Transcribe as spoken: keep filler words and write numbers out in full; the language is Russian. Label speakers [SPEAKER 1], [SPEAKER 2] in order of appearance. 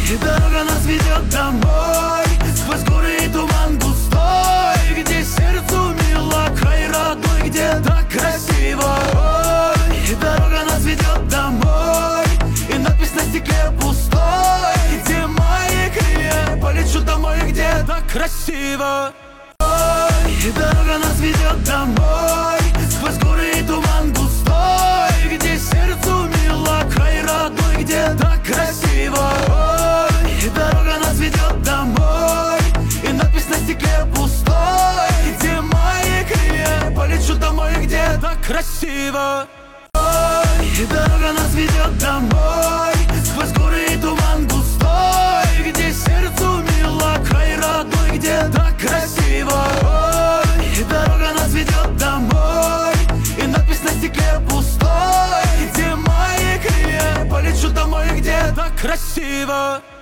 [SPEAKER 1] И дорога нас ведет домой, сквозь горы и туман густой, где сердцу мило, край родной, где так красиво. Ой, и дорога нас ведет домой, и надпись на стекле пустой, где мои крылья, полечу домой, где так красиво. Ой, и дорога нас ведет домой, сквозь горы и туман густой, где сердцу мило, край родной, где так красиво. Ой, и дорога нас ведет домой, и надпись на стекле пустой, где мои крылья, полечу домой, где так красиво. Ой, и дорога нас ведет домой, сквозь горы и туман густой, где сердцу мило, край родной, где так красиво. Ой, и дорога нас ведет домой, и надпись на стекле пустой, где мои крылья, полечу домой, где так красиво.